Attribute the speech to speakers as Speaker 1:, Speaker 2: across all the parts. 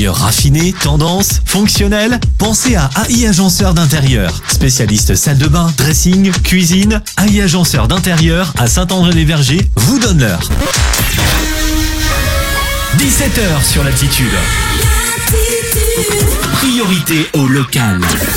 Speaker 1: Intérieur raffiné, tendance, fonctionnel? Pensez à AI Agenceur d'intérieur. Spécialiste salle de bain, dressing, cuisine, AI Agenceur d'intérieur à Saint-André-les-Vergers vous donne l'heure. 17h sur l'Altitude. Priorité au local.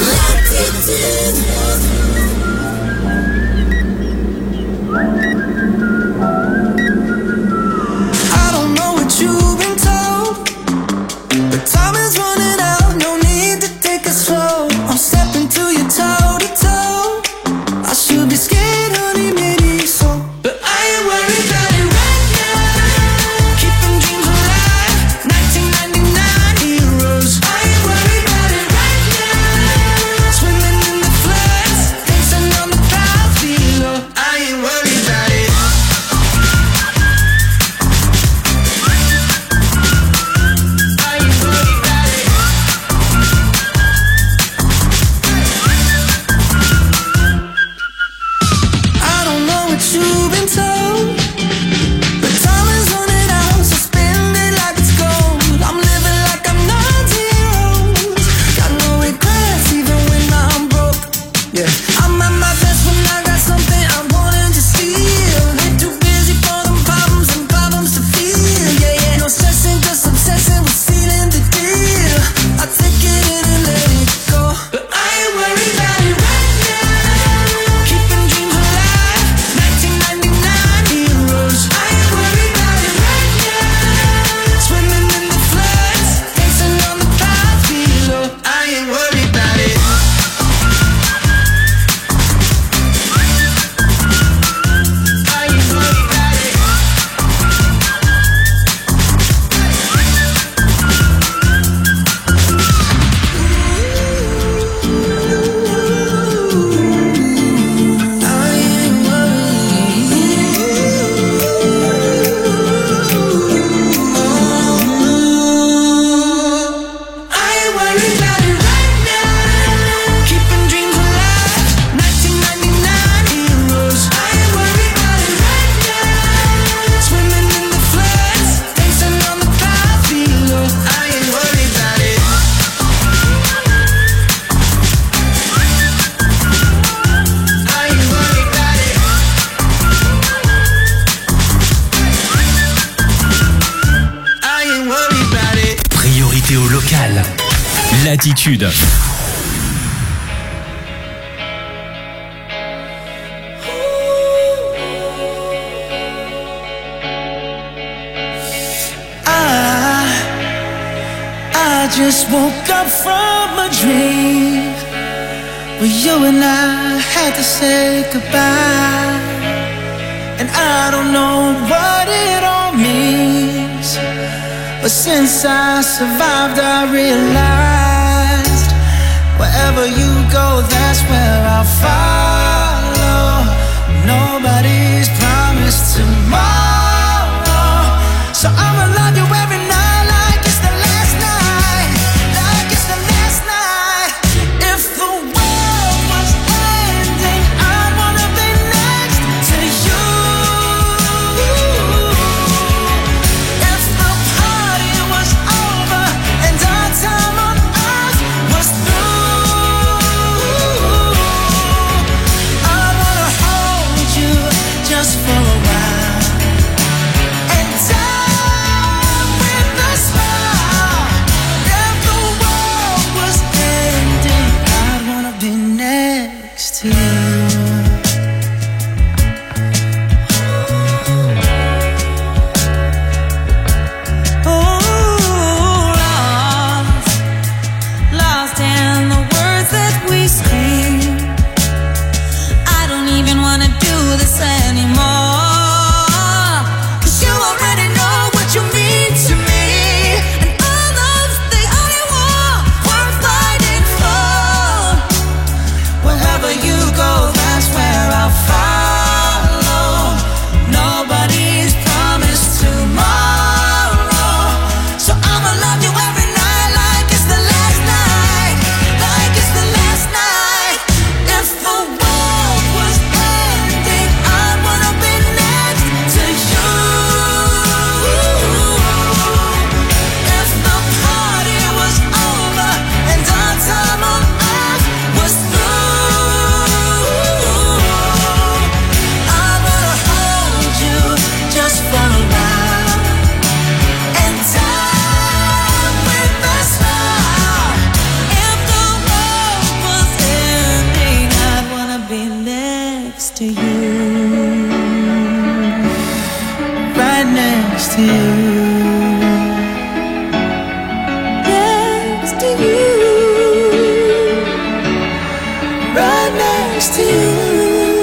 Speaker 1: Latitude.
Speaker 2: I just woke up from a dream where you and I had to say goodbye, and I don't know what it all means, but since I survived I realized wherever you go, that's where I'll follow. Nobody's promised tomorrow, so I'ma love you every night like it's the last night, like it's the last night. If the world was ending, I wanna be next to you. If the party was over and our time on earth was through, I wanna hold you just for a while. next to you, right next to you.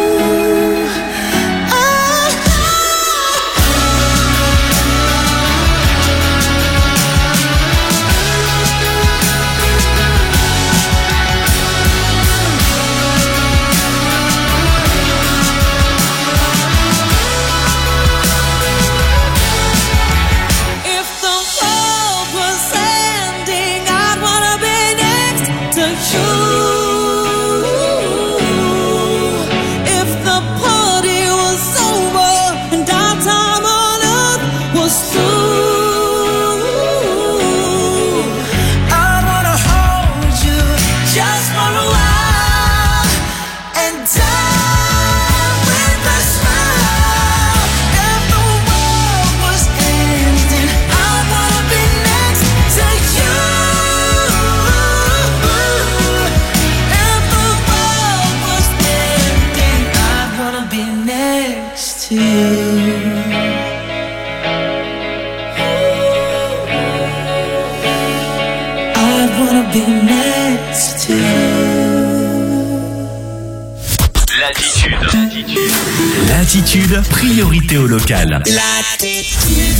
Speaker 1: Latitude, priorité au local.
Speaker 3: Latitude.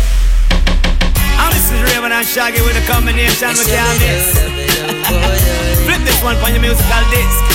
Speaker 3: This is Raven and Shaggy with a combination with your mix. Flip this one on your musical disc.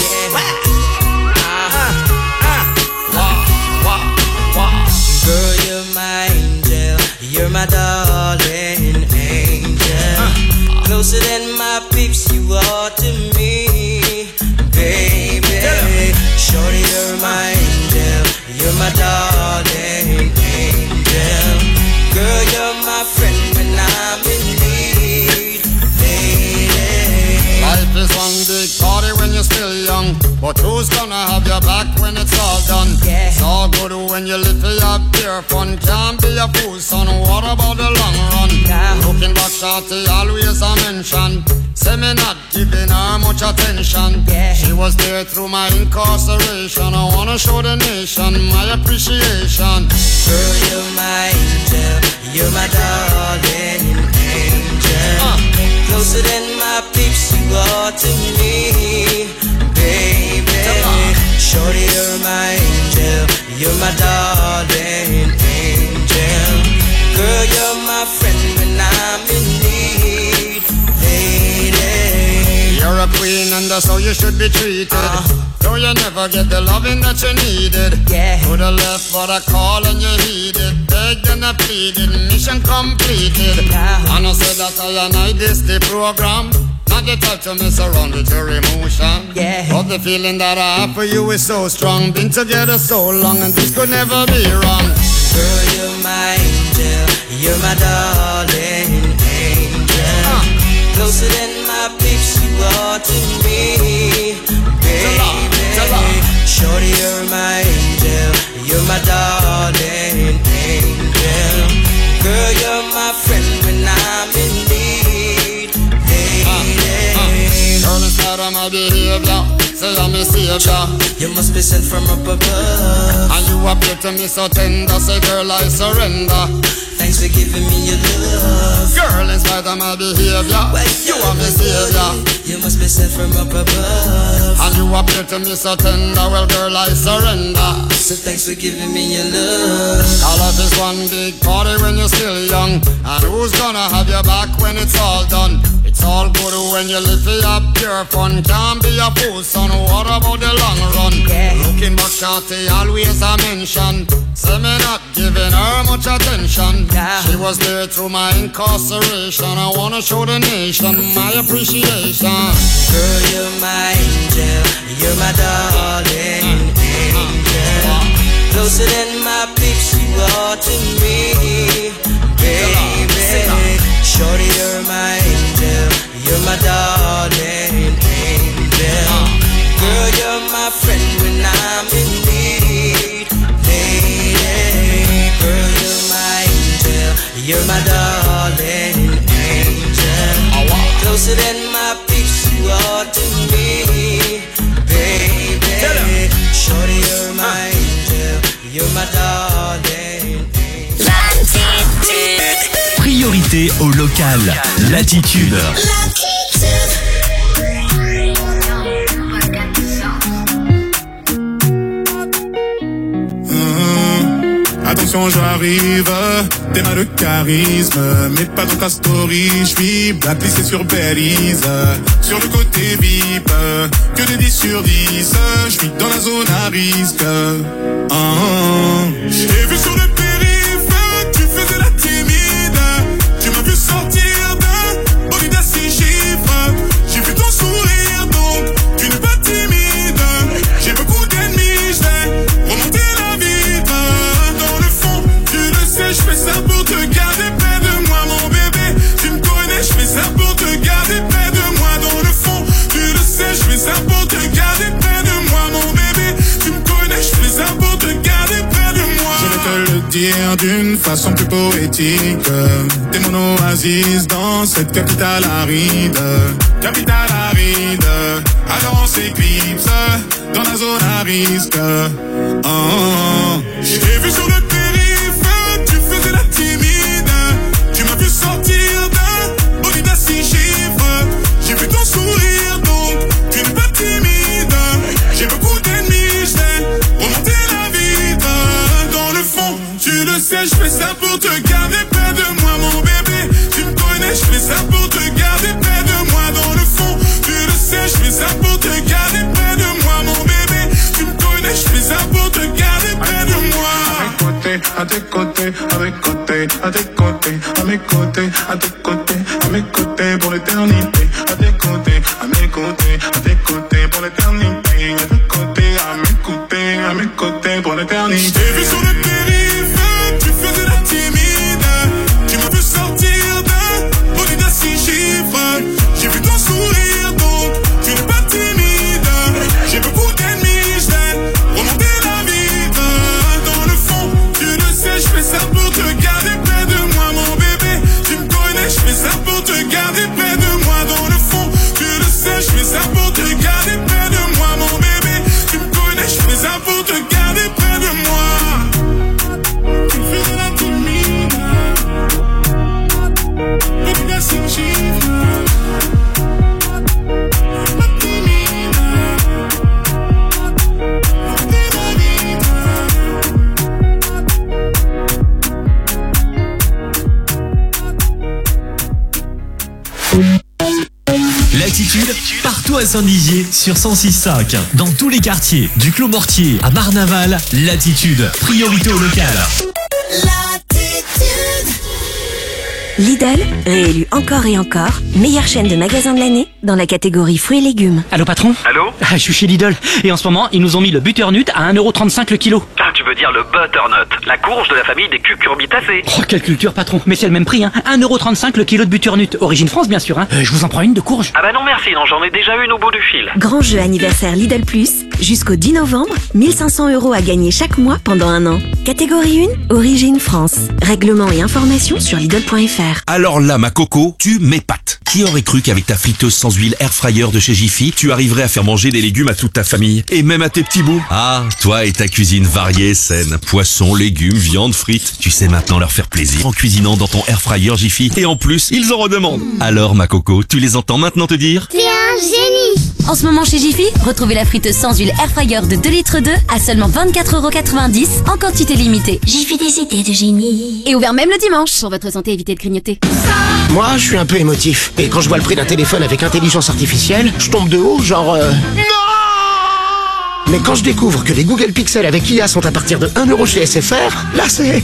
Speaker 4: Girl, you're my angel, you're my darling angel. Closer than my peeps, you are to me, baby. Shorty, you're my angel, you're my darling angel. Girl, you're my friend when I'm in need, lady.
Speaker 5: Life is one big party when you're still young, but who's gonna have your back when it's all done?
Speaker 4: Yeah.
Speaker 5: It's all good when you live for your pure fun. Can't be a fool, son, what about the long run?
Speaker 4: Yeah.
Speaker 5: Looking back, shorty, always a mention. Say me not giving her much attention.
Speaker 4: Yeah.
Speaker 5: She was there through my incarceration. I wanna show the nation my appreciation.
Speaker 4: Girl, you're my angel, you're my darling angel. Closer than my peeps, you are to me, baby. Shorty, you're my angel, you're my darling angel. Girl, you're my friend when I'm in need, lady.
Speaker 5: You're a queen and that's how you should be treated. Though you never get the loving that you needed.
Speaker 4: Yeah.
Speaker 5: To the left for the call and you heeded. Begged and I pleaded, mission completed.
Speaker 4: Yeah.
Speaker 5: And I said that I this the program. Not the type to mess around with your emotion.
Speaker 4: Yeah.
Speaker 5: But the feeling that I have for you is so strong. Been together so long and this could never be wrong.
Speaker 4: Girl, you're my angel, you're my darling angel. Closer than my peeps, you are to me, baby. Shorty, you're my angel, you're my darling angel. Girl, you're my friend when I'm in need, lady.
Speaker 5: Girl, inside of my behavior, say I'm a savior.
Speaker 4: You must be sent from up above,
Speaker 5: and you appear to me so tender. Say girl, I surrender.
Speaker 4: Thanks for giving me your love.
Speaker 5: Girl, in spite of my behavior, you are my savior.
Speaker 4: You must be sent from up above,
Speaker 5: and you appear to me so tender. Well, girl, I surrender.
Speaker 4: So thanks for giving me your love.
Speaker 5: All life is one big party when you're still young. And who's gonna have your back when it's all done? It's all good when you live for your pure fun. Can't be a fool, son, what about the long run?
Speaker 4: Yeah.
Speaker 5: Looking back, shorty, always a mention. Say me not giving her much attention.
Speaker 4: Yeah.
Speaker 5: She was there through my incarceration. I wanna show the nation my appreciation.
Speaker 4: Girl, you're my angel, you're my darling angel. Closer than my peeps, you are to me, baby. Shorty, you're my angel, you're my darling angel. Girl, you're my friend when I'm in need, lady. Girl, you're my angel, you're my darling angel. Closer than my peeps, you are to me, baby. Shorty, you're my angel, you're my darling angel.
Speaker 1: Priorité au local. Latitude.
Speaker 6: attention j'arrive, t'es mal de charisme, mais pas dans ta story, j'suis blacklist sur Belize, sur le côté VIP, que de 10 sur 10, j'suis dans la zone à risque. J'ai vu sur le périph', tu faisais la timide, tu m'as vu sortir d'un bolide à 6 chiffres, j'ai vu ton sourire donc tu n'es pas timide, j'ai beaucoup d'ennemis, j'ai remonté la vitre, dans le fond tu le sais, je fais ça pour te garder près de moi mon bébé, tu me connais, je fais ça pour te garder près de moi, dans le fond tu le sais, je fais ça pour te garder près de moi mon bébé, tu me connais, je fais ça pour te garder près de moi. Je vais te le dire d'une façon plus poétique, t'es mon oasis dans cette capitale aride, alors on s'éclipse dans la zone à risque. J'ai vu sur le périph', tu faisais la timide, tu m'as vu sortir d'un bolide à 6 chiffres, j'ai vu ton sourire donc tu n'es pas timide, j'ai beaucoup d'ennemis, j'ai remonté la vitre, dans le fond tu le sais, je fais ça pour te garder près de moi mon bébé, tu me connais, je fais ça pour te garder près de moi, dans le fond tu le sais, je fais ça pour te garder près de moi mon bébé, tu me connais, je fais ça pour te garder près de moi. À tes côtés, à mes côtés, à tes côtés, à mes côtés, à tes côtés, à mes côtés pour l'éternité, à tes côtés, à mes côtés, à tes côtés pour l'éternité, à tes côtés, à mes côtés pour l'éternité. Je t'ai vu sur le périph', tu faisais la timide, tu m'as vu sortir d'un bolide à 6 chiffres, j'ai vu ton sourire donc tu n'es pas timide, j'ai beaucoup d'ennemis, j'ai remonté la vitre, dans le fond tu le sais, je fais ça pour te garder près de moi mon bébé, tu me connais, je fais ça pour te garder près de moi, dans le fond tu le sais, je fais ça pour te garder près de moi mon bébé, tu me connais, je fais ça pour te garder près de moi. Tu fais la timide, baby that's in chiffre, la timide, t'es la vitre.
Speaker 1: L'attitude, partout à Saint-Dizier sur 106.5. Dans tous les quartiers, du Clos Mortier à Marnaval, l'attitude, priorité au local.
Speaker 7: Lidl, réélu encore et encore, meilleure chaîne de magasins de l'année dans la catégorie fruits et légumes.
Speaker 8: Allô patron?
Speaker 9: Allô?
Speaker 8: Je suis chez Lidl et en ce moment ils nous ont mis le butternut à 1,35€ le kilo.
Speaker 9: Ah, tu veux dire le butternut, la courge de la famille des cucurbitacées.
Speaker 8: Oh quelle culture patron, mais c'est le même prix hein, 1,35€ le kilo de butternut, origine France bien sûr hein. Je vous en prends une de courge.
Speaker 9: Ah bah non merci, non j'en ai déjà une au bout du fil.
Speaker 7: Grand jeu anniversaire Lidl Plus, jusqu'au 10 novembre, 1500€ à gagner chaque mois pendant un an. Catégorie 1, origine France. Règlement et informations sur Lidl.fr.
Speaker 10: Alors là, ma coco, tu m'épates. Qui aurait cru qu'avec ta friteuse sans huile air fryer de chez Jiffy, tu arriverais à faire manger des légumes à toute ta famille et même à tes petits bouts? Ah, toi et ta cuisine variée, saine. Poissons, légumes, viande, frites. Tu sais maintenant leur faire plaisir en cuisinant dans ton air fryer Jiffy. Et en plus, ils en redemandent. Alors, ma coco, tu les entends maintenant te dire?
Speaker 11: T'es un génie! En ce moment chez Jiffy, retrouvez la friteuse sans huile air fryer de 2 litres 2 à seulement 24,90€ en quantité limitée. Jiffy des idées de génie. Et ouvert même le dimanche. Pour votre santé, évitez de grignoter.
Speaker 12: Moi, je suis un peu émotif. Et quand je vois le prix d'un téléphone avec intelligence artificielle, je tombe de haut, genre... Non! Mais quand je découvre que les Google Pixel avec IA sont à partir de 1€ chez SFR, là c'est...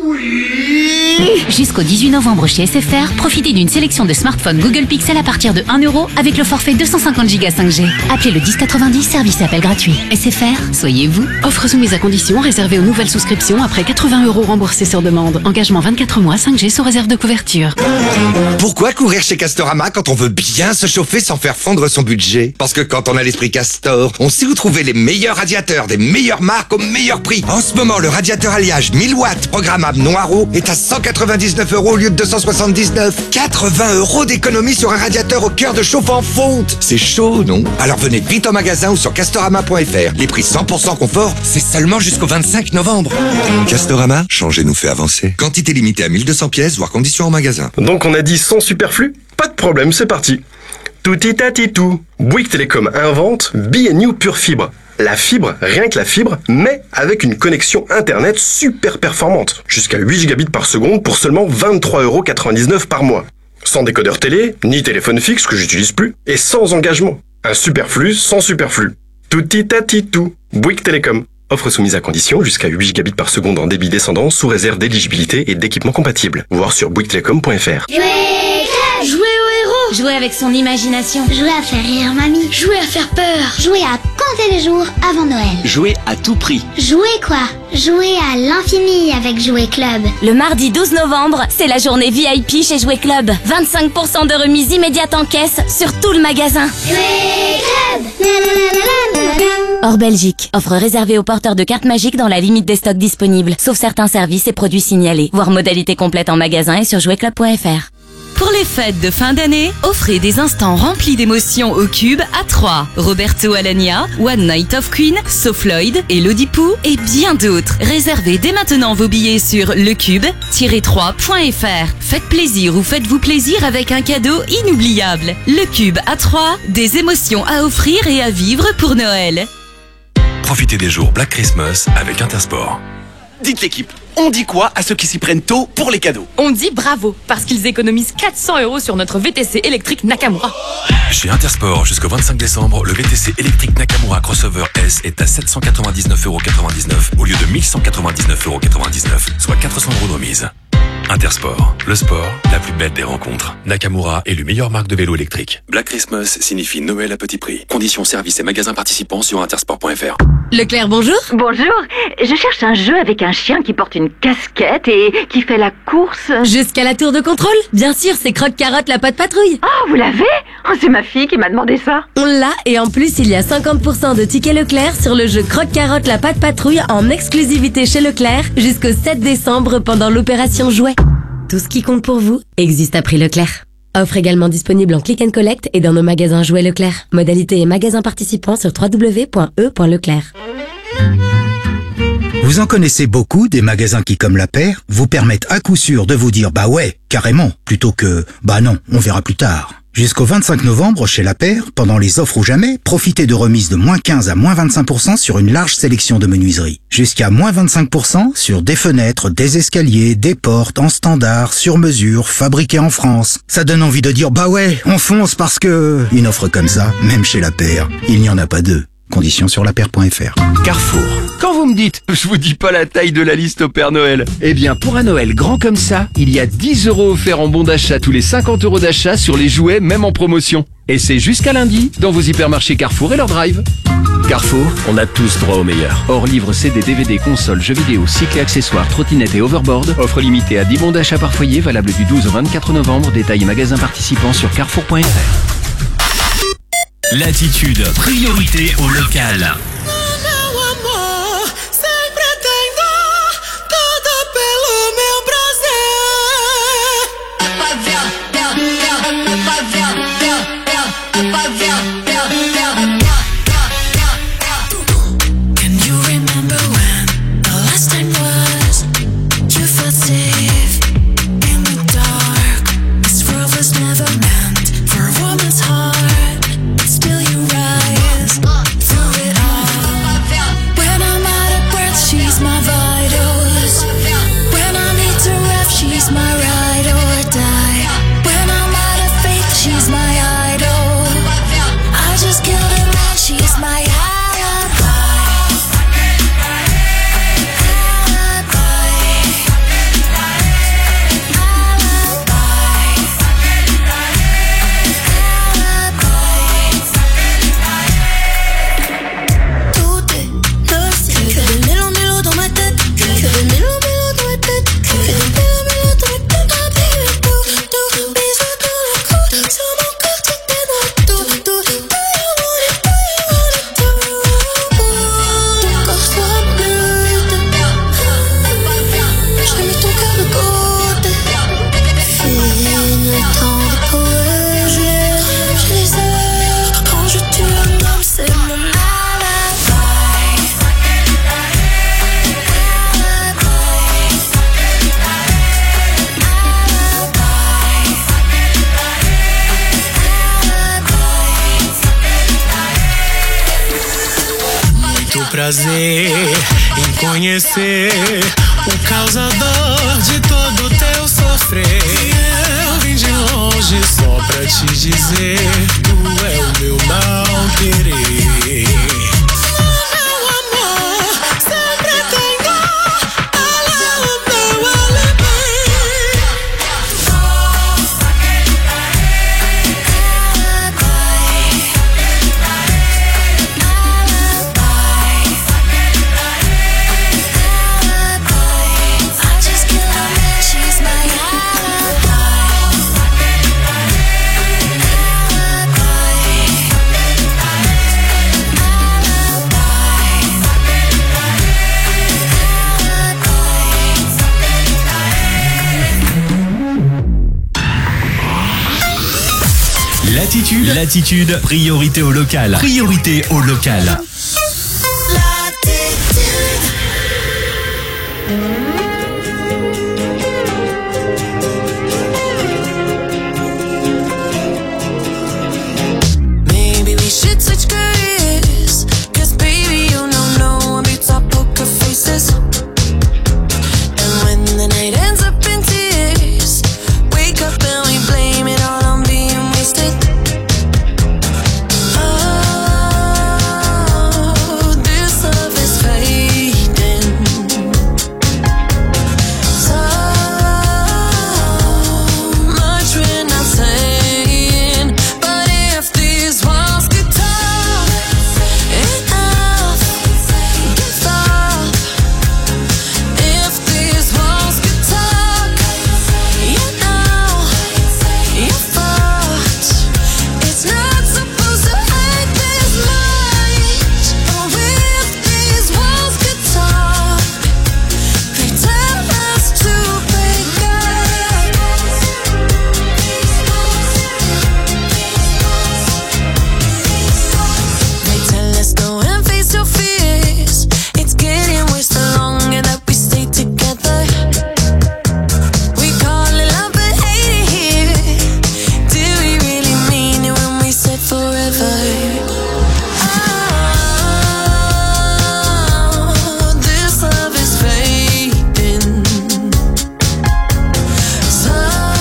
Speaker 11: Jusqu'au 18 novembre chez SFR, profitez d'une sélection de smartphones Google Pixel à partir de 1€ avec le forfait 250 Go 5G. Appelez le 1090, service appel gratuit. SFR, soyez vous.
Speaker 13: Offre soumise à condition, réservée aux nouvelles souscriptions après 80€ remboursés sur demande. Engagement 24 mois, 5G sous réserve de couverture.
Speaker 14: Pourquoi courir chez Castorama quand on veut bien se chauffer sans faire fondre son budget? Parce que quand on a l'esprit Castor, on sait où trouver les meilleurs radiateurs des meilleures marques au meilleur prix. En ce moment, le radiateur alliage 1000 watts programmable Noireau est à 199€ au lieu de 279. 80€ d'économie sur un radiateur au cœur de chauffe en fonte. C'est chaud, non? Alors venez vite au magasin ou sur Castorama.fr. Les prix 100% confort, c'est seulement jusqu'au 25 novembre. Castorama, changer nous fait avancer. Quantité limitée à 1200 pièces, voire conditions en magasin.
Speaker 15: Donc on a dit son superflu? Pas de problème, c'est parti. Touti tati tout. Bouygues Télécom invente Be a New Pure Fibre. La fibre, rien que la fibre, mais avec une connexion internet super performante. Jusqu'à 8 gigabits par seconde pour seulement 23,99€ par mois. Sans décodeur télé, ni téléphone fixe que j'utilise plus, et sans engagement. Un superflu sans superflu. Touti tati tout. Bouygues Télécom. Offre soumise à condition jusqu'à 8 gigabits par seconde en débit descendant sous réserve d'éligibilité et d'équipement compatible. Voir sur bouyguestelecom.fr.
Speaker 11: Jouer au héros. Jouer avec son imagination.
Speaker 16: Jouer à faire rire mamie.
Speaker 11: Jouer à faire peur.
Speaker 16: Jouer à compter les jours avant Noël.
Speaker 17: Jouer à tout prix.
Speaker 16: Jouer quoi? Jouer à l'infini avec Jouer Club.
Speaker 11: Le mardi 12 novembre, c'est la journée VIP chez Jouer Club. 25% de remise immédiate en caisse sur tout le magasin.
Speaker 16: Jouer Club.
Speaker 11: Hors Belgique. Offre réservée aux porteurs de cartes magiques dans la limite des stocks disponibles, sauf certains services et produits signalés. Voir modalité complète en magasin et sur jouerclub.fr.
Speaker 18: Pour les fêtes de fin d'année, offrez des instants remplis d'émotions au Cube à 3. Roberto Alagna, One Night of Queen, Sofloyd, Elodie Pou et bien d'autres. Réservez dès maintenant vos billets sur lecube-3.fr. Faites plaisir ou faites-vous plaisir avec un cadeau inoubliable. Le Cube à 3, des émotions à offrir et à vivre pour Noël.
Speaker 19: Profitez des jours Black Christmas avec Intersport.
Speaker 17: Dites l'équipe, on dit quoi à ceux qui s'y prennent tôt pour les cadeaux?
Speaker 20: On dit bravo, parce qu'ils économisent 400€ sur notre VTC électrique Nakamura.
Speaker 19: Chez Intersport, jusqu'au 25 décembre, le VTC électrique Nakamura Crossover S est à 799,99€ au lieu de 1199,99€, soit 400€ de remise. Intersport, le sport, la plus belle des rencontres. Nakamura est le meilleur marque de vélo électrique. Black Christmas signifie Noël à petit prix. Conditions, services et magasins participants sur intersport.fr.
Speaker 20: Leclerc, bonjour.
Speaker 21: Bonjour, je cherche un jeu avec un chien qui porte une casquette et qui fait la course.
Speaker 20: Jusqu'à la tour de contrôle? Bien sûr, c'est Croque-Carotte la patte patrouille.
Speaker 21: Oh, vous l'avez? Oh, c'est ma fille qui m'a demandé ça.
Speaker 20: On l'a, et en plus, il y a 50% de tickets Leclerc sur le jeu Croque-Carotte la patte patrouille en exclusivité chez Leclerc jusqu'au 7 décembre pendant l'opération Jouet. Tout ce qui compte pour vous existe à prix Leclerc. Offre également disponible en click and collect et dans nos magasins Jouets Leclerc. Modalité et magasins participants sur www.e.leclerc.
Speaker 22: Vous en connaissez beaucoup des magasins qui, comme La Paire, vous permettent à coup sûr de vous dire bah ouais, carrément, plutôt que bah non, on verra plus tard. Jusqu'au 25 novembre, chez La Paire, pendant les offres ou jamais, profitez de remises de -15 à -25% sur une large sélection de menuiseries. Jusqu'à -25% sur des fenêtres, des escaliers, des portes en standard, sur mesure, fabriquées en France. Ça donne envie de dire bah ouais, on fonce parce que... Une offre comme ça, même chez La Paire, il n'y en a pas deux. Conditions sur lapaire.fr.
Speaker 17: Carrefour. Quand vous me dites, je vous dis pas la taille de la liste au Père Noël. Eh bien, pour un Noël grand comme ça, il y a 10€ offerts en bon d'achat tous les 50€ d'achat sur les jouets, même en promotion. Et c'est jusqu'à lundi, dans vos hypermarchés Carrefour et leur drive. Carrefour, on a tous droit au meilleur. Hors livre CD, DVD, console, jeux vidéo, cycles et accessoires, trottinettes et overboard. Offre limitée à 10 bons d'achat par foyer, valable du 12 au 24 novembre. Détails et magasins participants sur carrefour.fr.
Speaker 1: L'attitude, priorité au local.
Speaker 6: prazer em conhecer o causador de todo teu sofrer. Eu vim de longe só pra te dizer, tu é o meu não querer. Meu amor, sempre tenho ela o meu alibi.
Speaker 1: Latitude, priorité au local. Priorité au local.
Speaker 4: Maybe we should switch careers, 'cause baby you know no one beats our poker faces. And when the night ends up in tears, wake up and we blame it all on being wasted. Oh, this love is fading. So much we're not saying, but if these walls could talk, enough, give up. If these walls could talk, you know, you're fucked. It's not supposed to hurt this much. Oh, if these walls could talk, they tell us to break up. They tell us go and face your fears. It's getting worse the longer that we stay together. We call it love but hate it here. Do we really mean it when we said forever? Oh, this love is fading. So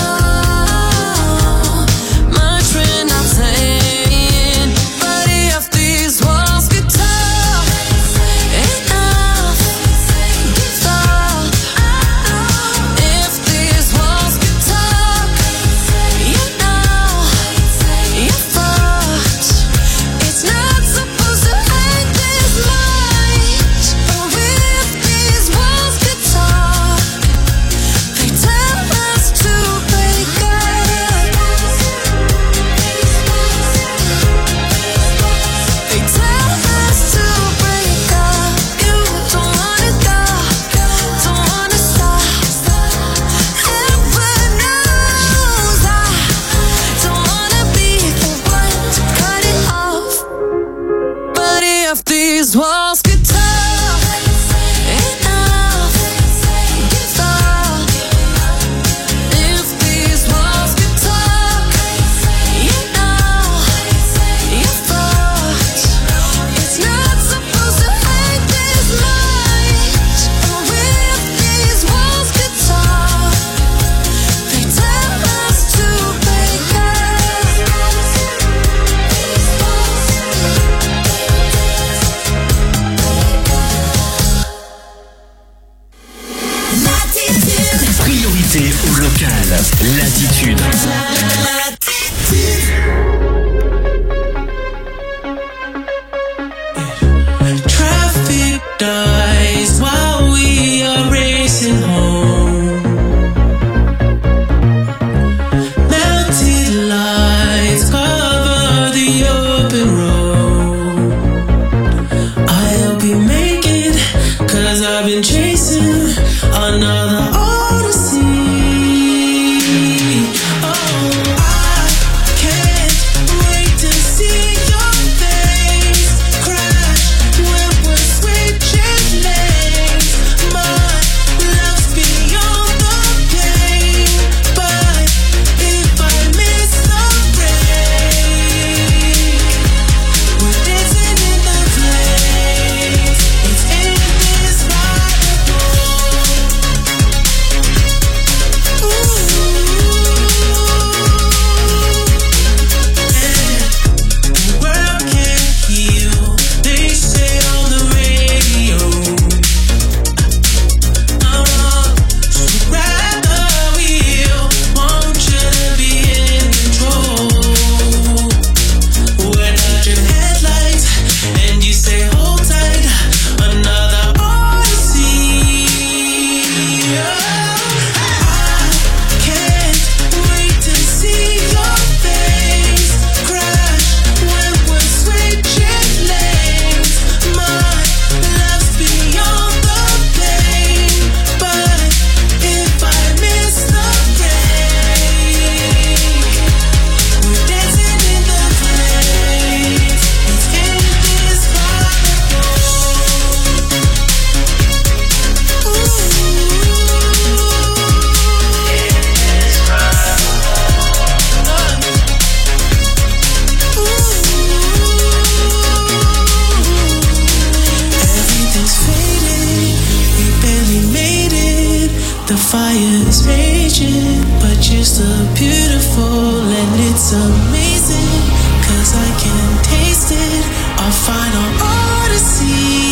Speaker 4: much we're not saying, but if these walls could talk, enough, give up. If these walls could talk, you know, you're fucked. It's not supposed to hurt this much. Oh, if these walls could talk, they tell us to break up. They tell us to break up. You don't wanna go, don't wanna stop. Heaven knows I don't wanna be the one to cut it off. But if these walls could talk, enough, give up. If these walls could talk, you know, you're fucked. It's not supposed to hurt this much. Oh, if these walls could talk, they tell us to break up.
Speaker 1: Priorité au local. Latitude.
Speaker 4: Traffic dies while we are racing home. Melted lights cover the open road. I hope you make it, 'cause I've been chasing another odyssey. Oh, beautiful and it's amazing, 'cause I can taste it, our final odyssey.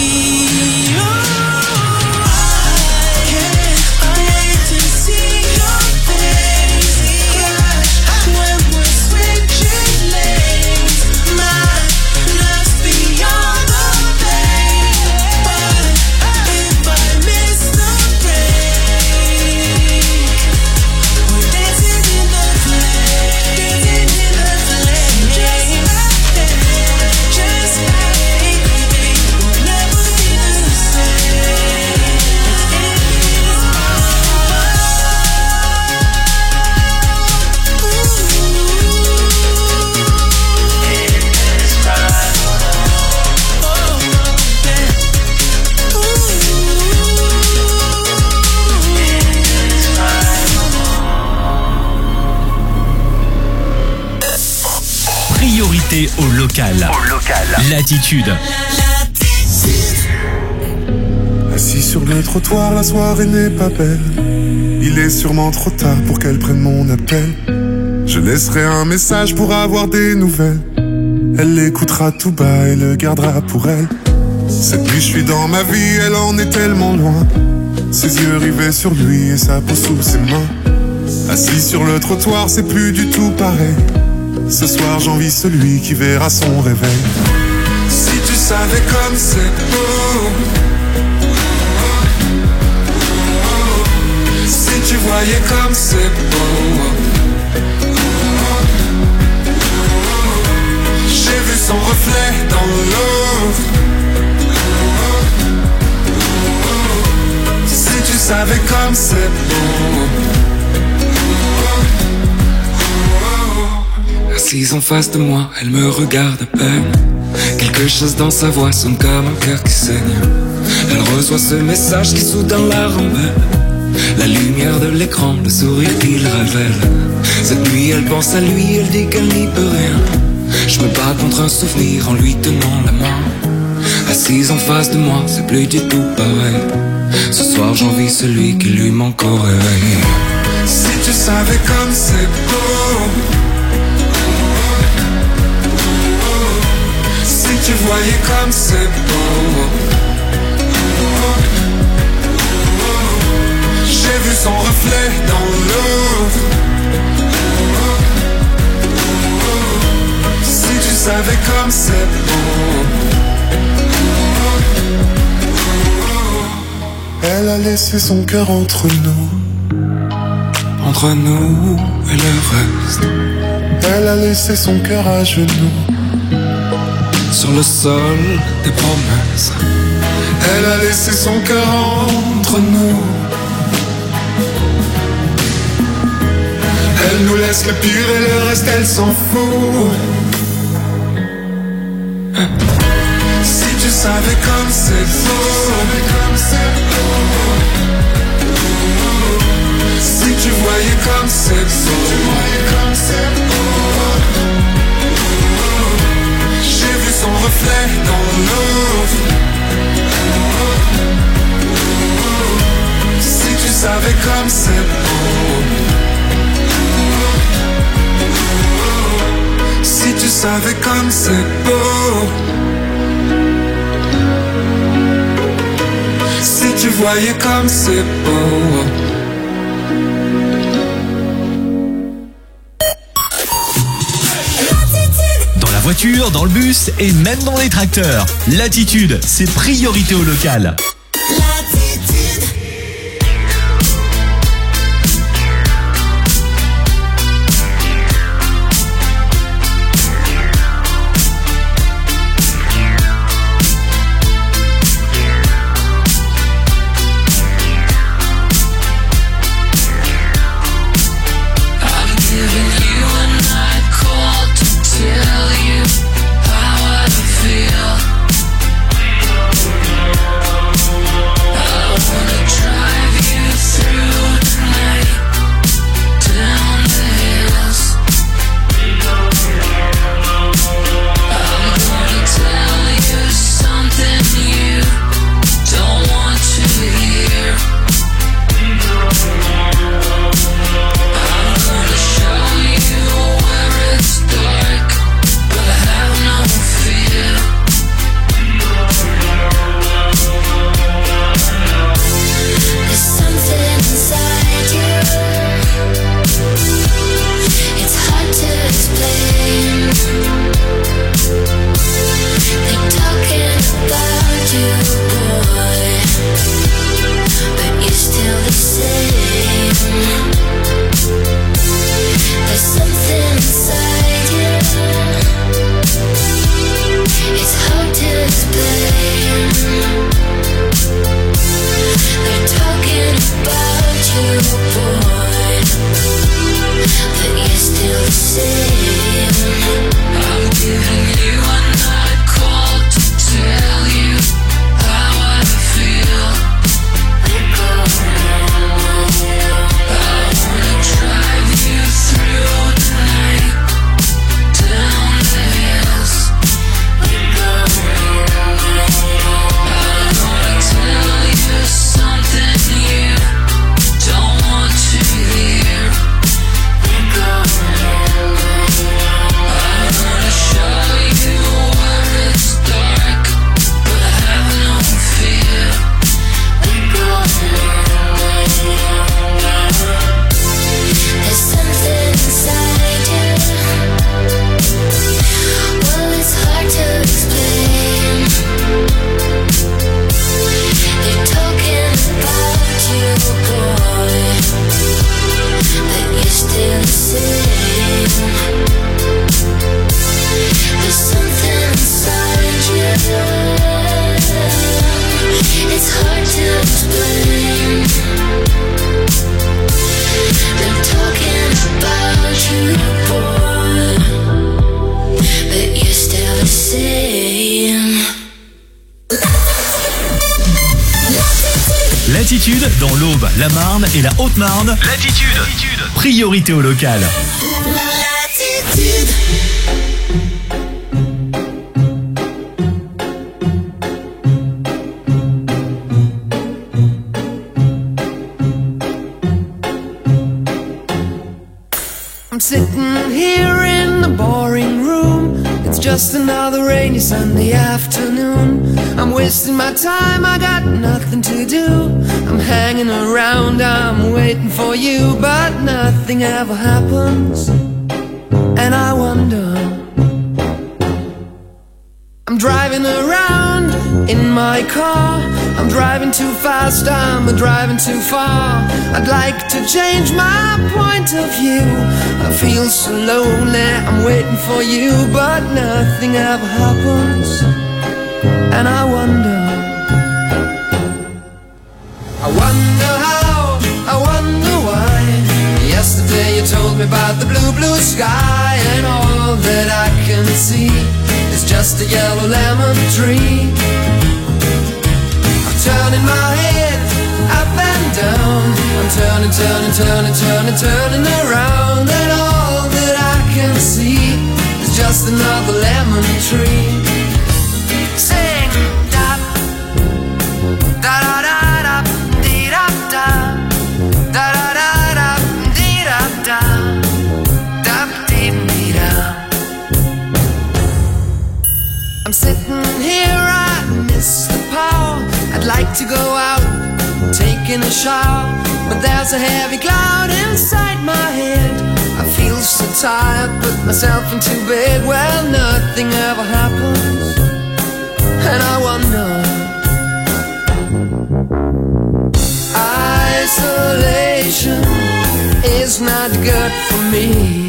Speaker 1: Priorité au local. Latitude.
Speaker 6: Assis sur le trottoir, la soirée n'est pas belle. Il est sûrement trop tard pour qu'elle prenne mon appel. Je laisserai un message pour avoir des nouvelles. Elle l'écoutera tout bas et le gardera pour elle. Cette nuit je suis dans ma vie, elle en est tellement loin. Ses yeux rivés sur lui et sa peau sous ses mains. Assis sur le trottoir, c'est plus du tout pareil. Ce soir j'envie celui qui verra son réveil. Si tu savais comme c'est beau, si tu voyais comme c'est beau. J'ai vu son reflet dans l'eau. Si tu savais comme c'est beau. Assise en face de moi, elle me regarde à peine. Quelque chose dans sa voix sonne comme un cœur qui saigne. Elle reçoit ce message qui soudain la rembelle. La lumière de l'écran, le sourire qu'il révèle. Cette nuit elle pense à lui, elle dit qu'elle n'y peut rien. Je me bats contre un souvenir en lui tenant la main. Assise en face de moi, c'est plus du tout pareil. Ce soir j'envie celui qui lui manque au réveil. Si tu savais comme c'est beau. Si tu voyais comme c'est beau. J'ai vu son reflet dans l'eau. Si tu savais comme c'est beau. Elle a laissé son cœur entre nous et le reste. Elle a laissé son cœur à genoux sur le sol des promesses. Elle a laissé son cœur entre nous. Elle nous laisse le pire et le reste elle s'en fout. Si tu savais comme c'est beau. Si tu voyais comme c'est beau. J'ai vu son reflet dans l'eau. Si tu savais comme c'est beau. Si tu savais comme c'est beau. Si tu voyais comme c'est beau.
Speaker 1: Dans la voiture, dans le bus et même dans les tracteurs. Latitude, c'est priorité au local. Latitude, dans l'Aube, la Marne et la Haute-Marne. Latitude. Priorité au local.
Speaker 4: Latitude.
Speaker 2: I'm sitting here in the boring room. It's just another rainy Sunday afternoon. I'm wasting my time, I got nothing to do. I'm hanging around, I'm waiting for you, but nothing ever happens. And I wonder, I'm driving around in my car. I'm driving too fast, I'm driving too far. I'd like to change my point of view. I feel so lonely, I'm waiting for you, but nothing ever happens. And I wonder how, I wonder why. Yesterday you told me about the blue, blue sky, and all that I can see is just a yellow lemon tree. Turning my head up and down. I'm turning, turning, turning, turning, turning around, and all that I can see is just another lemon tree. Sing da da da da da dee da da da da da da dee da da da dee dee da. I'm sitting here, I miss the power. I'd like to go out, taking a shower, but there's a heavy cloud inside my head. I feel so tired, put myself into bed. Well, nothing ever happens, and I wonder. Isolation is not good for me.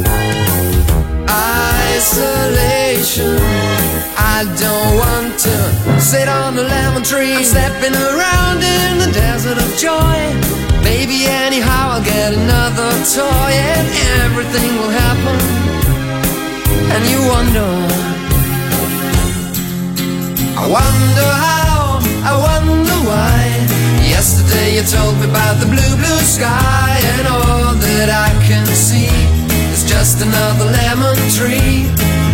Speaker 2: Isolation, I don't want to sit on a lemon tree. I'm stepping around in the desert of joy. Maybe anyhow I'll get another toy, and everything will happen. And you wonder, I wonder how, I wonder why. Yesterday you told me about the blue, blue sky, and all that I can see is just another lemon tree.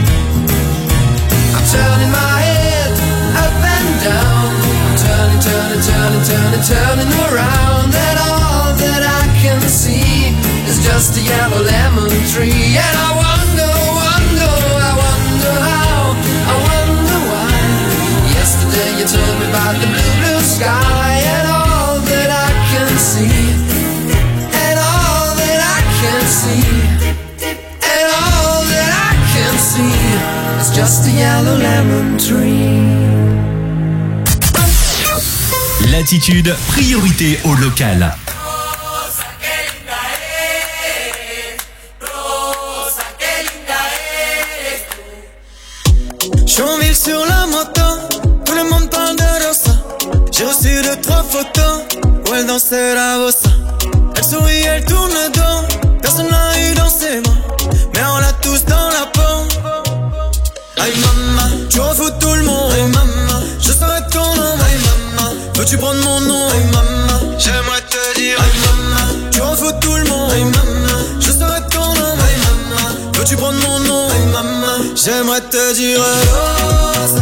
Speaker 2: I'm turning my head up and down. I'm turning, turning, turning, turning, turning around, and all that I can see is just a yellow lemon tree. And I wonder, wonder, I wonder how, I wonder why. Yesterday you told me about the blue, blue sky, and all that I can see, and all that I can see, and all that I can see is just a yellow lemon tree.
Speaker 1: Latitude, priorité au local.
Speaker 2: Chonville sur la moto, tout le monde parle de Rosa. J'ai reçu 2-3 photos où elle dansait la bossa. Elle sourit, elle tourne le dos, personne n'a eu dans ses mains, mais on l'a tous dans la peau. Aïe maman, tu en fous tout le monde. Aïe maman, je serai ton nom. Aïe maman, veux-tu prendre mon nom? Aïe maman, j'aimerais te dire. Aïe maman, tu en fous tout le monde. Aïe maman, je serai ton nom. Aïe maman, veux-tu prendre mon nom? Aïe maman, j'aimerais te dire. Rosa.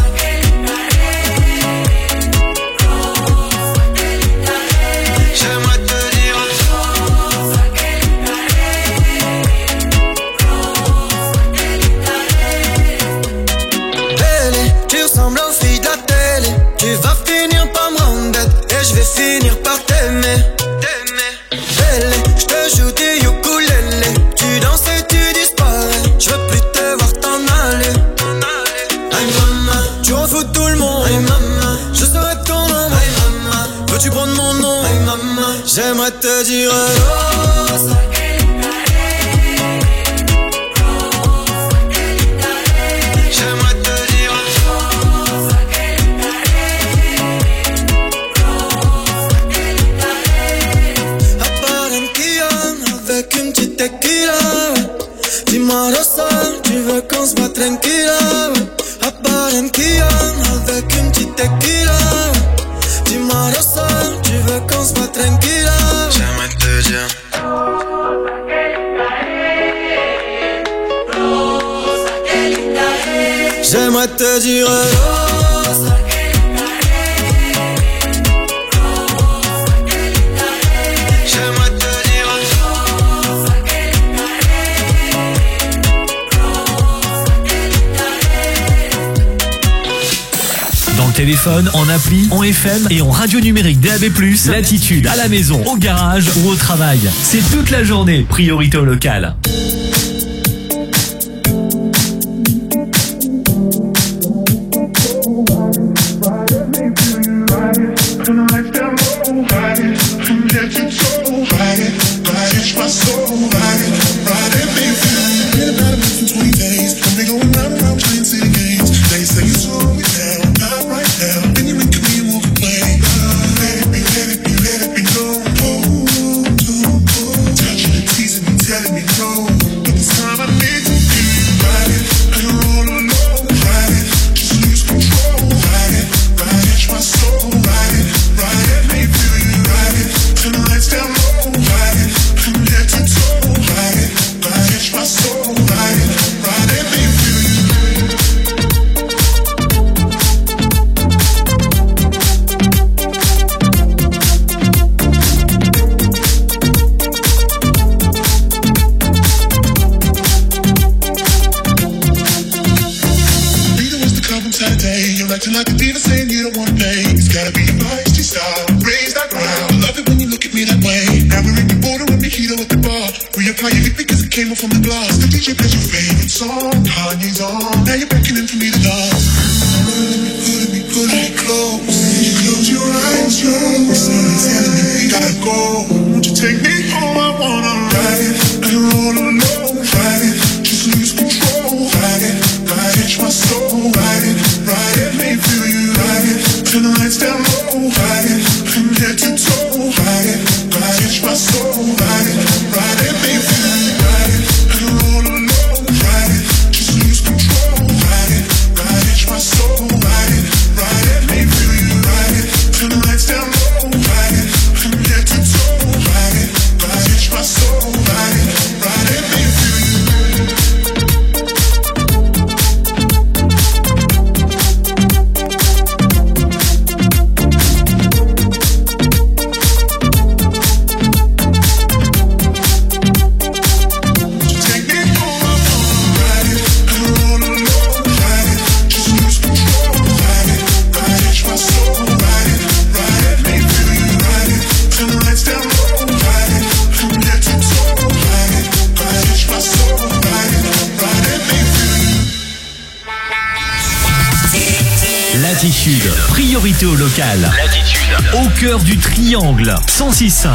Speaker 2: Finir par t'aimer, belle, je te joue du ukulélé. Tu danses et tu disparais, je veux plus te voir t'en aller. Aïe maman, J'aimerais te dire Rosa.
Speaker 1: Dans le téléphone, en appli, en FM et en radio numérique DAB+, Latitude, à la maison, au garage ou au travail. C'est toute la journée, priorité au local. Latitude, priorité au local. Latitude, au cœur du triangle, 106.5.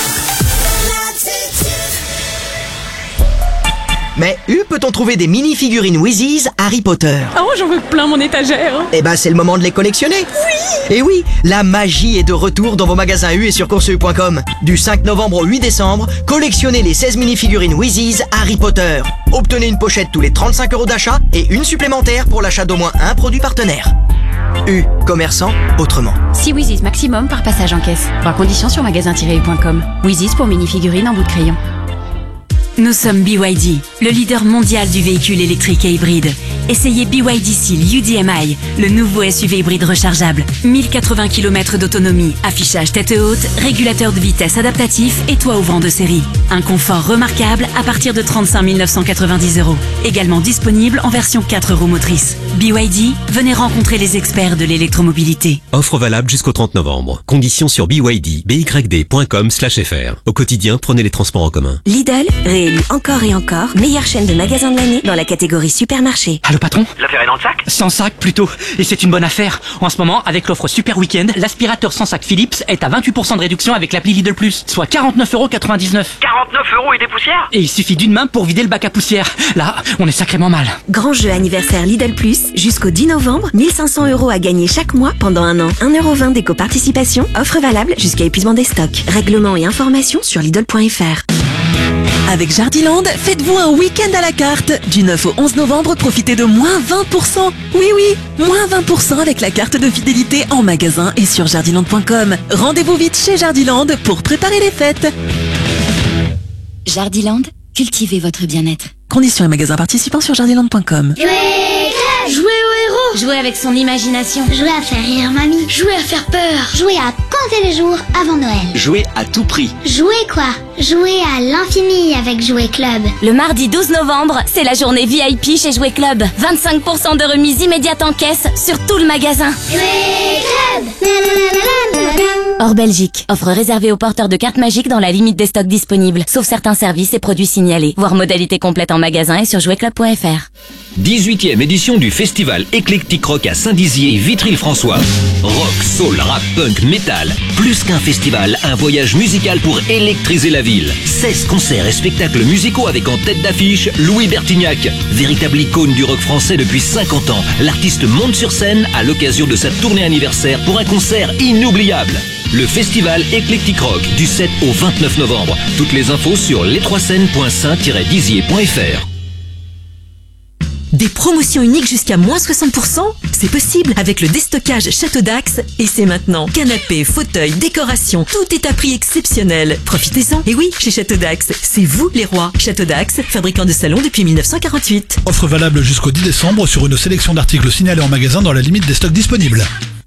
Speaker 3: Mais peut-on trouver des mini-figurines Wheezies Harry Potter?
Speaker 5: Oh, j'en veux plein mon étagère.
Speaker 3: Eh ben, c'est le moment de les collectionner. Oui. Et oui, la magie est de retour dans vos magasins U et sur courseu.com. Du 5 novembre au 8 décembre, collectionnez les 16 mini-figurines Wheezies Harry Potter. Obtenez une pochette tous les 35 € d'achat et une supplémentaire pour l'achat d'au moins un produit partenaire. U, commerçant autrement.
Speaker 11: 6 Wheezies maximum par passage en caisse. Voir conditions sur magasin-u.com. Wheezies pour mini-figurines en bout de crayon. Nous sommes BYD, le leader mondial du véhicule électrique et hybride. Essayez BYD Seal UDMI, le nouveau SUV hybride rechargeable. 1080 km d'autonomie, affichage tête haute, régulateur de vitesse adaptatif et toit ouvrant de série. Un confort remarquable à partir de 35 990 €. Également disponible en version 4 roues motrices. BYD, venez rencontrer les experts de l'électromobilité.
Speaker 23: Offre valable jusqu'au 30 novembre. Conditions sur byd.com/fr. Au quotidien, prenez les transports en commun.
Speaker 7: Lidl, réélu encore et encore, meilleure chaîne de magasins de l'année dans la catégorie supermarché.
Speaker 8: Allô patron?
Speaker 9: L'affaire est dans le sac?
Speaker 8: Sans sac plutôt. Et c'est une bonne affaire. En ce moment, avec l'offre Super Week-end, l'aspirateur sans sac Philips est à 28% de réduction avec l'appli Lidl+, soit 49,99 €.
Speaker 9: 49 € et des poussières?
Speaker 8: Et il suffit d'une main pour vider le bac à poussière. Là, on est sacrément mal.
Speaker 7: Grand jeu anniversaire Lidl+, jusqu'au 10 novembre, 1500 € à gagner chaque mois pendant un an. 1,20 € d'éco-participation, offre valable jusqu'à épuisement des stocks. Règlements et informations sur Lidl.fr.
Speaker 24: Avec Jardiland, faites-vous un week-end à la carte. Du 9 au 11 novembre, profitez de moins 20%. Oui, moins 20% avec la carte de fidélité en magasin et sur jardiland.com. Rendez-vous vite chez Jardiland pour préparer les fêtes.
Speaker 11: Jardiland, cultivez votre bien-être.
Speaker 24: Conditions et magasins participants sur jardiland.com.
Speaker 16: Jouer club.
Speaker 11: Jouer au héros. Jouer avec son imagination.
Speaker 16: Jouer à faire rire mamie.
Speaker 11: Jouer à faire peur.
Speaker 16: Jouer à compter les jours avant Noël.
Speaker 10: Jouer à tout prix.
Speaker 16: Jouer quoi? Jouer à l'infini avec Jouer Club.
Speaker 11: Le mardi 12 novembre, c'est la journée VIP chez Jouer Club. 25% de remise immédiate en caisse sur tout le magasin.
Speaker 16: Jouer Club.
Speaker 11: Hors Belgique. Offre réservée aux porteurs de cartes magiques dans la limite des stocks disponibles, sauf certains services et produits signalés. Voir modalité complète en magasin et sur jouerclub.fr.
Speaker 12: 18e édition du festival Éclectique Rock à Saint-Dizier et Vitry-le-François. Rock, soul, rap, punk, métal. Plus qu'un festival, un voyage musical pour électriser la ville. 16 concerts et spectacles musicaux avec en tête d'affiche Louis Bertignac. Véritable icône du rock français depuis 50 ans, l'artiste monte sur scène à l'occasion de sa tournée anniversaire pour un concert inoubliable. Le festival Éclectique Rock du 7 au 29 novembre. Toutes les infos sur les3scènes.saint-dizier.fr.
Speaker 24: Des promotions uniques jusqu'à moins 60%? C'est possible avec le déstockage Château d'Axe et c'est maintenant. Canapé, fauteuil, décoration, tout est à prix exceptionnel. Profitez-en. Et oui, chez Château d'Axe, c'est vous les rois. Château d'Axe, fabricant de salons depuis 1948.
Speaker 13: Offre valable jusqu'au 10 décembre sur une sélection d'articles signalés en magasin dans la limite des stocks disponibles.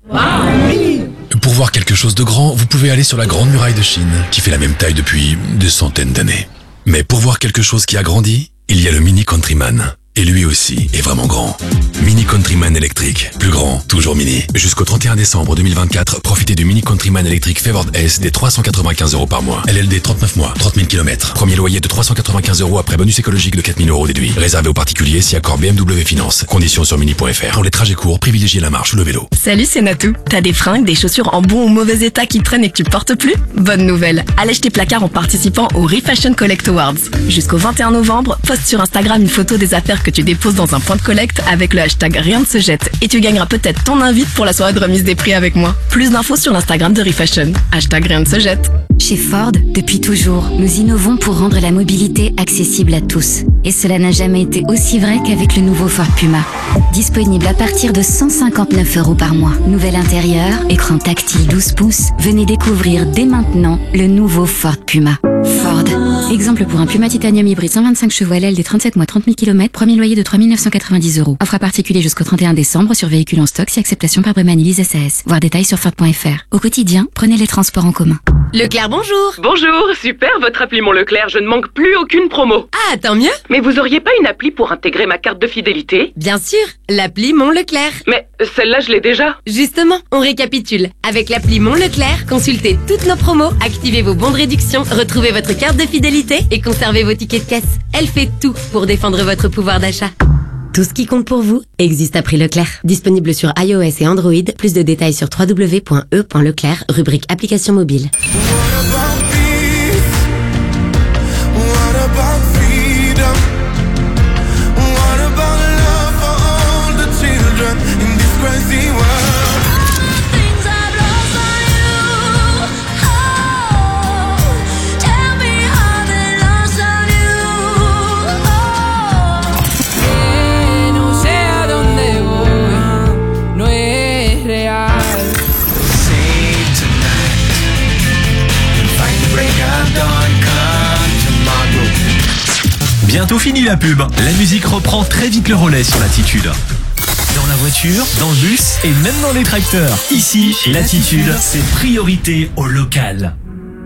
Speaker 19: Pour voir quelque chose de grand, vous pouvez aller sur la Grande Muraille de Chine, qui fait la même taille depuis des centaines d'années. Mais pour voir quelque chose qui a grandi, il y a le Mini Countryman. Et lui aussi est vraiment grand. Mini Countryman électrique. Plus grand, toujours mini. Jusqu'au 31 décembre 2024, profitez du Mini Countryman électrique Favored S des 395 € par mois. LLD 39 mois, 30 000 km. Premier loyer de 395 € après bonus écologique de 4 000 € déduit. Réservé aux particuliers si accord BMW Finance. Conditions sur mini.fr. Pour les trajets courts, privilégiez la marche ou le vélo.
Speaker 14: Salut, c'est Natou. T'as des fringues, des chaussures en bon ou mauvais état qui traînent et que tu portes plus? Bonne nouvelle. Allège tes placards en participant au Refashion Collect Awards. Jusqu'au 21 novembre, poste sur Instagram une photo des affaires que tu déposes dans un point de collecte avec le hashtag Rien ne se jette et tu gagneras peut-être ton invite pour la soirée de remise des prix avec moi. Plus d'infos sur l'Instagram de Refashion. Hashtag Rien ne se jette.
Speaker 11: Chez Ford, depuis toujours, nous innovons pour rendre la mobilité accessible à tous. Et cela n'a jamais été aussi vrai qu'avec le nouveau Ford Puma. Disponible à partir de 159 € par mois. Nouvel intérieur, écran tactile 12 pouces. Venez découvrir dès maintenant le nouveau Ford Puma. Ford. Exemple pour un Puma Titanium hybride 125 chevaux LLD 37 mois 30 000 km. Premier loyer de 3 990 €. Offre à particulier jusqu'au 31 décembre sur véhicules en stock si acceptation par Breman Lease SAS. Voir détails sur Ford.fr. Au quotidien, prenez les transports en commun.
Speaker 5: Leclerc, bonjour.
Speaker 25: Bonjour, super votre appli Mon Leclerc, je ne manque plus aucune promo.
Speaker 5: Ah, tant mieux.
Speaker 25: Mais vous auriez pas une appli pour intégrer ma carte de fidélité?
Speaker 5: Bien sûr, l'appli Mon Leclerc.
Speaker 25: Mais celle-là je l'ai déjà.
Speaker 5: Justement, on récapitule. Avec l'appli Mon Leclerc, consultez toutes nos promos, activez vos bons de réduction, retrouvez votre carte de fidélité et conservez vos tickets de caisse. Elle fait tout pour défendre votre pouvoir d'achat.
Speaker 20: Tout ce qui compte pour vous existe à prix Leclerc. Disponible sur iOS et Android. Plus de détails sur www.e.leclerc, rubrique application mobile.
Speaker 1: Bientôt fini la pub. La musique reprend très vite le relais sur Latitude. Dans la voiture, dans le bus et même dans les tracteurs. Ici, Latitude, c'est priorité au local.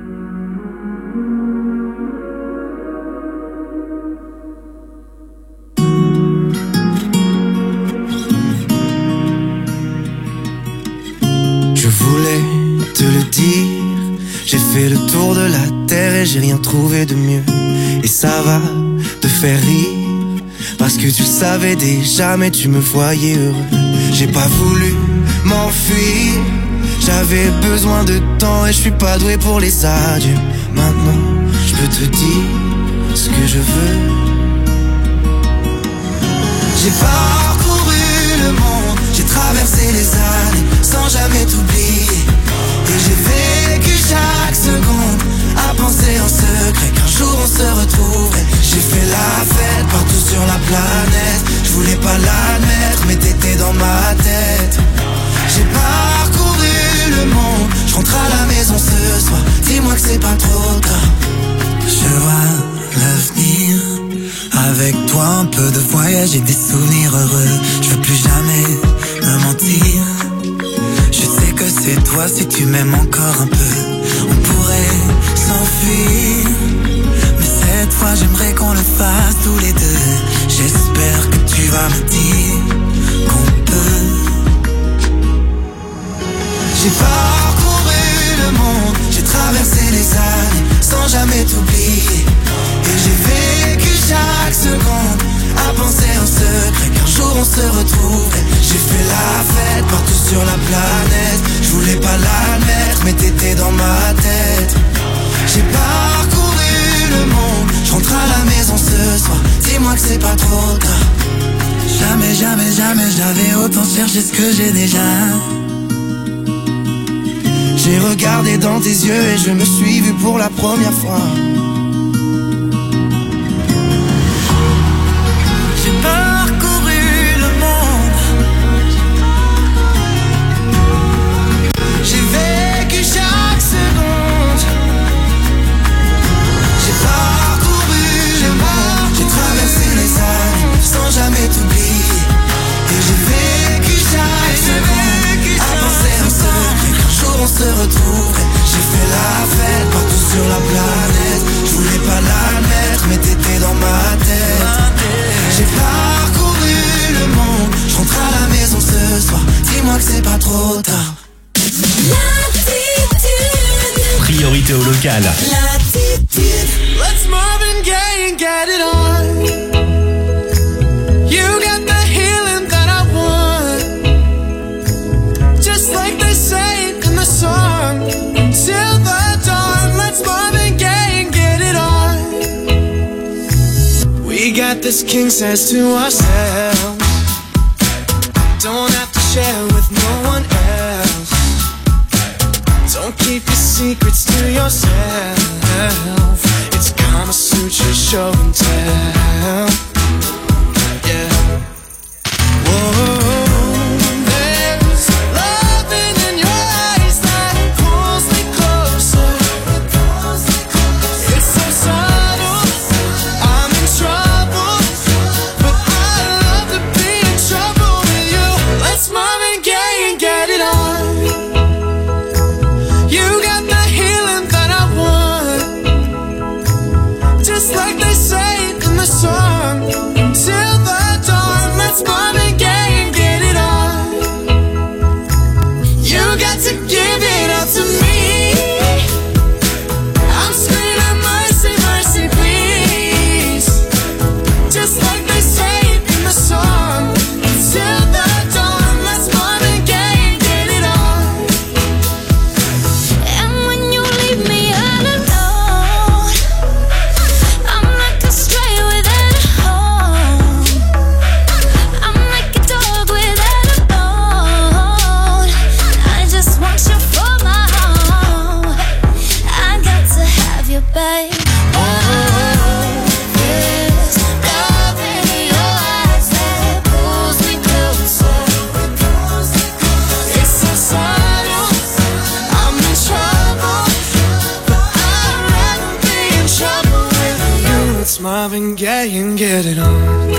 Speaker 2: Je voulais te le dire, j'ai fait le tour de la terre et j'ai rien trouvé de mieux. Et ça va te faire rire, parce que tu le savais déjà mais tu me voyais heureux. J'ai pas voulu m'enfuir, j'avais besoin de temps et je suis pas doué pour les adieux. Maintenant je peux te dire ce que je veux. J'ai parcouru le monde, j'ai traversé les années sans jamais t'oublier. Et j'ai vécu chaque seconde à penser en secret qu'un jour on se retrouverait. J'ai fait la fête partout sur la planète, je voulais pas l'admettre mais t'étais dans ma tête. J'ai parcouru le monde, je rentre à la maison ce soir, dis-moi que c'est pas trop tard. Je vois l'avenir
Speaker 10: Avec toi un peu de voyage et des souvenirs heureux. Je veux plus jamais me mentir. Je sais que c'est toi si tu m'aimes encore un peu. On pourrait s'enfuir, mais cette fois j'aimerais qu'on le fasse tous les deux. J'espère que tu vas me dire qu'on peut. J'ai parcouru le monde, j'ai traversé les années sans jamais t'oublier. Et j'ai vécu chaque seconde à penser en secret qu'un jour on se retrouverait. J'ai fait la fête partout sur la planète. Je voulais pas l'admettre mais t'étais dans ma tête. J'ai parcouru le monde, je rentre à la maison ce soir. Dis-moi que c'est pas trop tard. Jamais, jamais, jamais j'avais autant cherché ce que j'ai déjà. J'ai regardé dans tes yeux et je me suis vu pour la première fois. J'ai parcouru le monde. J'ai vécu chaque seconde. J'ai parcouru le monde. J'ai traversé les années sans jamais t'oublier. Et j'ai vécu chaque seconde à penser en secret qu'un jour on se retrouverait. J'ai fait la fête partout sur la planète. Je voulais pas l'admettre mais t'étais dans ma tête. J'ai parcouru le monde, je rentre à la maison ce soir. Dis-moi que c'est pas trop tard.
Speaker 1: Priorité au local.
Speaker 2: Let's Marvin Gaye and get it on. You got the healing that I want. Just like they say in the song. Till the dawn, let's Marvin Gaye and get it on. We got this king size to ourselves. Don't have to share with no one else. Don't keep your secrets to yourself. It's Kama Sutra show and tell. Yeah. Whoa. There's loving in your eyes that pulls me closer. It's so subtle, I'm in trouble, but I love to be in trouble with you. Let's Marvin Gaye and get it on. You got the healing that I want. Just like they say in the song. Till the dawn, let's Marvin Gaye and get it on. You got to give it up to me. I'm screaming mercy, mercy, please. Just like they say in the song. Till the dawn, let's Marvin Gaye and get it on.
Speaker 15: And when you leave me all alone, I'm like a stray without a home. I'm like a dog without a bone. I just want you for my home. I got to have you, babe. There's love in your eyes that pulls me closer.
Speaker 2: It's so subtle, I'm in trouble, but I'd rather be in trouble with you. It's Marvin Gaye and get it on.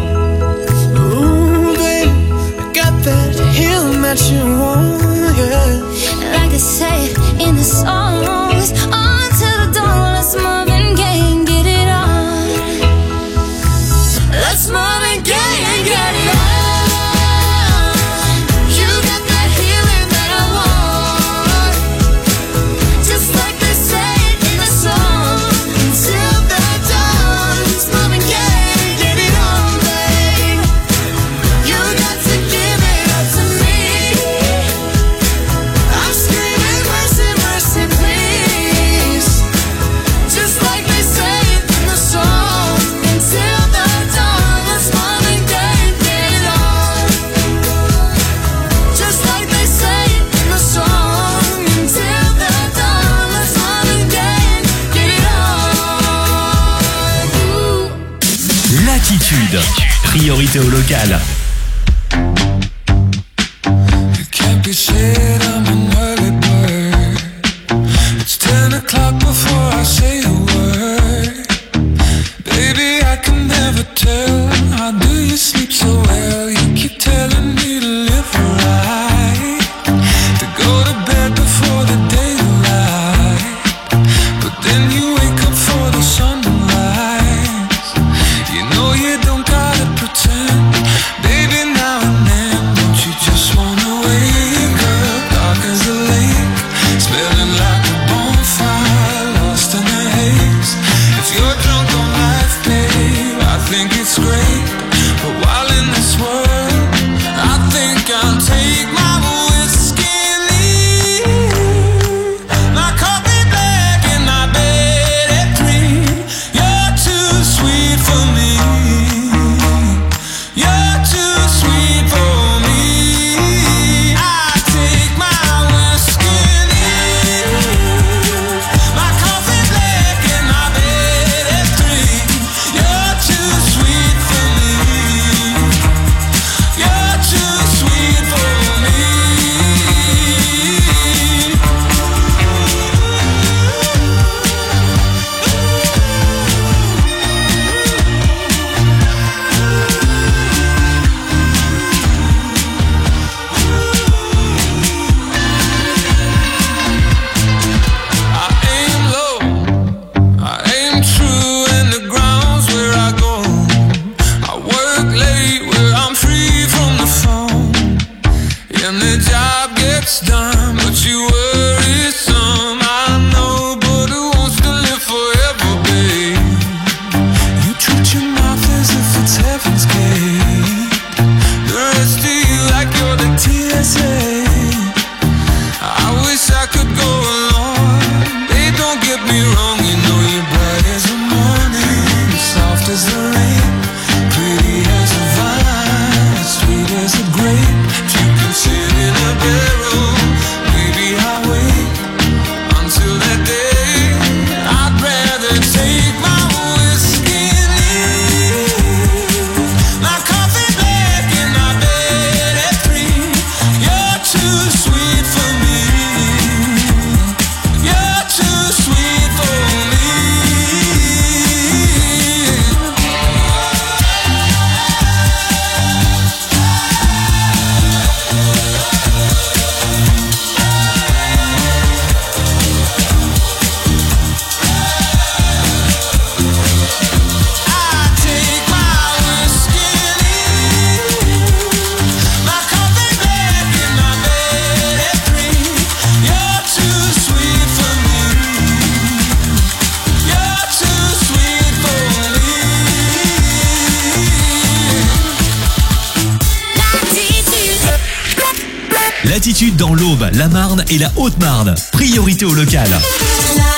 Speaker 2: Ooh, baby, I got that healing that you want, yeah.
Speaker 15: Like they say in the songs, on to the dawn, let's Marvin Gaye and get it on.
Speaker 2: Let's Marvin Gaye and get it on. You got that healing that I want. Just like they say in the song. Till the dawn, it's Marvin Gaye and get it on, babe. You got to give it up to me. I'm screaming mercy, mercy, please. Just like they say in the song. Until the dawn, let's Marvin Gaye and get it on. Just like they say in the song. Until the dawn, let's Marvin Gaye and get it on.
Speaker 1: Latitude. Priorité au local.
Speaker 6: Can't be said I'm an early bird. It's 10 o'clock before I say a word. Baby, I can never
Speaker 2: great. But while in this world, I think I'll take my whiskey and leave. My coffee black and my bed at 3. You're too sweet for me. You're too sweet for me. I take my whiskey and leave. My coffee black and my bed at 3. You're too sweet for me. You're too sweet for me. I aim low, I aim true, and the ground's where I go. I work late where I'm free from the phone, and the job gets done, but you worry some. I know, but who wants to live forever, babe? You treat your mouth as if it's heaven's gate. The rest of you like you're the TSA. I wish I could go along. Hey, don't get me wrong, you know you're bright as the morning, soft as the rain, pretty as a vine, sweet as a grape. You can sit in a barrel, maybe I'll wait until that day. I'd rather take my whiskey and leave. My coffee black and my bed at 3. You're too sweet for me. You're too sweet for me. I take my whiskey and leave. My coffee black and my bed at 3. You're too sweet for me. You're too sweet for me.
Speaker 1: Latitude dans l'Aube, la Marne et la Haute-Marne. Priorité au local.